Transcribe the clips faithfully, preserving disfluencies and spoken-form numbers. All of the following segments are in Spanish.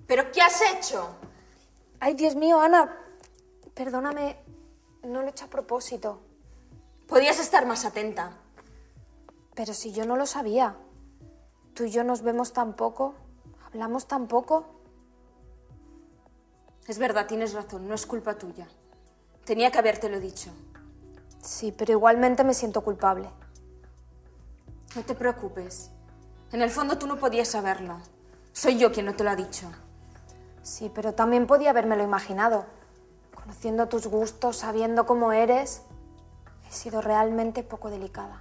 ¿Pero qué has hecho? Ay, Dios mío, Ana, perdóname, no lo he hecho a propósito. Podías estar más atenta. Pero si yo no lo sabía. Tú y yo nos vemos tan poco, hablamos tan poco. Es verdad, tienes razón, no es culpa tuya. Tenía que habértelo dicho. Sí, pero igualmente me siento culpable. No te preocupes. En el fondo tú no podías saberlo. Soy yo quien no te lo ha dicho. Sí, pero también podía habérmelo imaginado. Conociendo tus gustos, sabiendo cómo eres, he sido realmente poco delicada.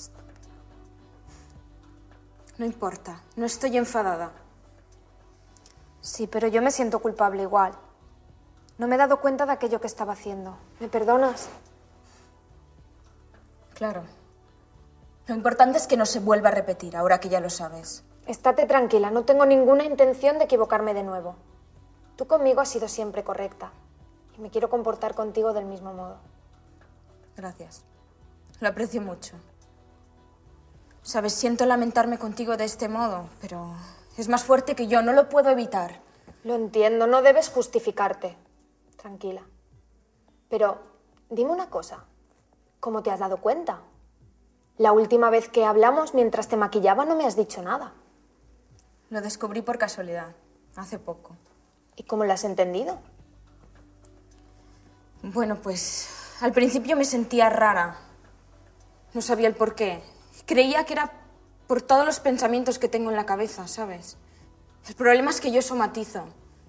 No importa, no estoy enfadada. Sí, pero yo me siento culpable igual. No me he dado cuenta de aquello que estaba haciendo. ¿Me perdonas? Claro. Lo importante es que no se vuelva a repetir, ahora que ya lo sabes. Estate tranquila, no tengo ninguna intención de equivocarme de nuevo. Tú conmigo has sido siempre correcta y me quiero comportar contigo del mismo modo. Gracias. Lo aprecio mucho. Sabes, siento lamentarme contigo de este modo, pero es más fuerte que yo, no lo puedo evitar. Lo entiendo, no debes justificarte. Tranquila. Pero dime una cosa, ¿cómo te has dado cuenta? La última vez que hablamos, mientras te maquillaba, no me has dicho nada. Lo descubrí por casualidad, hace poco. ¿Y cómo lo has entendido? Bueno, pues al principio me sentía rara. No sabía el por qué. Creía que era por todos los pensamientos que tengo en la cabeza, ¿sabes? El problema es que yo somatizo.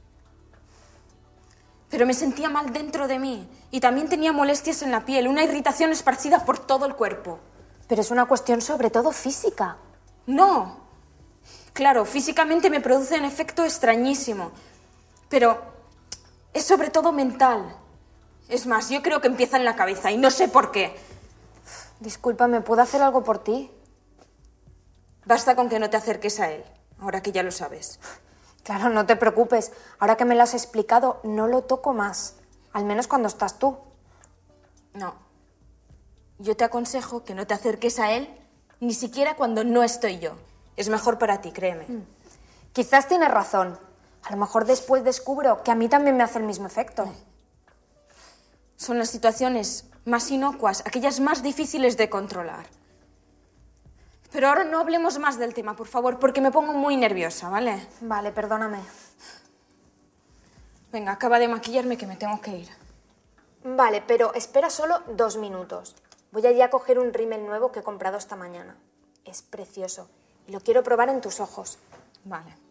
Pero me sentía mal dentro de mí y también tenía molestias en la piel, una irritación esparcida por todo el cuerpo. Pero es una cuestión sobre todo física. No. Claro, físicamente me produce un efecto extrañísimo, pero es sobre todo mental. Es más, yo creo que empieza en la cabeza y no sé por qué. Discúlpame, ¿puedo hacer algo por ti? Basta con que no te acerques a él, ahora que ya lo sabes. Claro, no te preocupes. Ahora que me lo has explicado, no lo toco más. Al menos cuando estás tú. No. Yo te aconsejo que no te acerques a él, ni siquiera cuando no estoy yo. Es mejor para ti, créeme. Mm. Quizás tienes razón. A lo mejor después descubro que a mí también me hace el mismo efecto. Son las situaciones más inocuas, aquellas más difíciles de controlar. Pero ahora no hablemos más del tema, por favor, porque me pongo muy nerviosa, ¿vale? Vale, perdóname. Venga, acaba de maquillarme que me tengo que ir. Vale, pero espera solo dos minutos. Voy allí a coger un rímel nuevo que he comprado esta mañana. Es precioso y lo quiero probar en tus ojos. Vale.